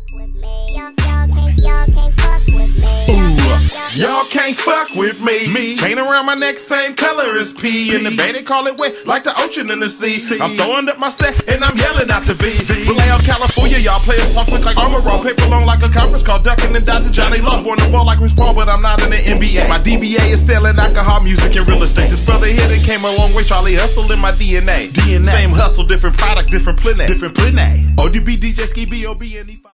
Y'all can't fuck with me. Chain around my neck, same color as P. In the bay, they call it wet, like the ocean in the sea. I'm throwing up my set, and I'm yelling out the V. Relay out California, y'all players talk look like armor roll. Paper long like a conference call, ducking and dodging Johnny Law. Born the ball like Chris Paul, but I'm not in the NBA. My DBA is selling alcohol, music, and real estate. This brother here that came a long way, Charlie Hustle in my DNA. Same hustle, different product, different planet. ODB, DJ, Ski, B.O.B. and E5.